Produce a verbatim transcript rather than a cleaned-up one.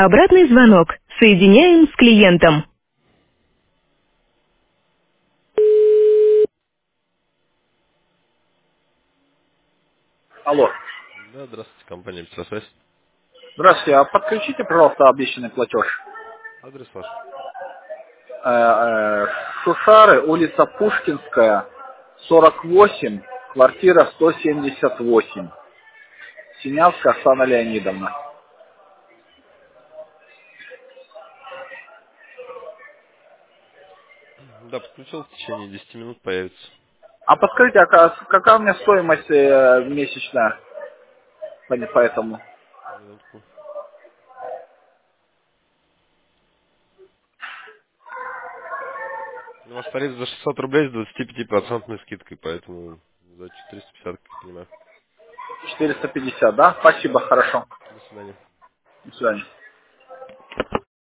Обратный звонок. Соединяем с клиентом. Алло. Да, здравствуйте, компания «Электросвязь». Здравствуйте, а подключите, пожалуйста, обещанный платеж. Адрес ваш. Э, э, Шушары, улица Пушкинская, сорок восемь, квартира сто семьдесят восемь. Синявская Оксана Леонидовна. Да, подключил, в течение десяти минут появится. А подскажите, а ка- какая у меня стоимость э, месячная по, по этому? Минутку. Ну, ваш тариф за шестьсот рублей с двадцати пяти процентной скидкой, поэтому за четыреста пятьдесят, как я понимаю. четыреста пятьдесят, да? Спасибо, Да. хорошо. До свидания. До свидания.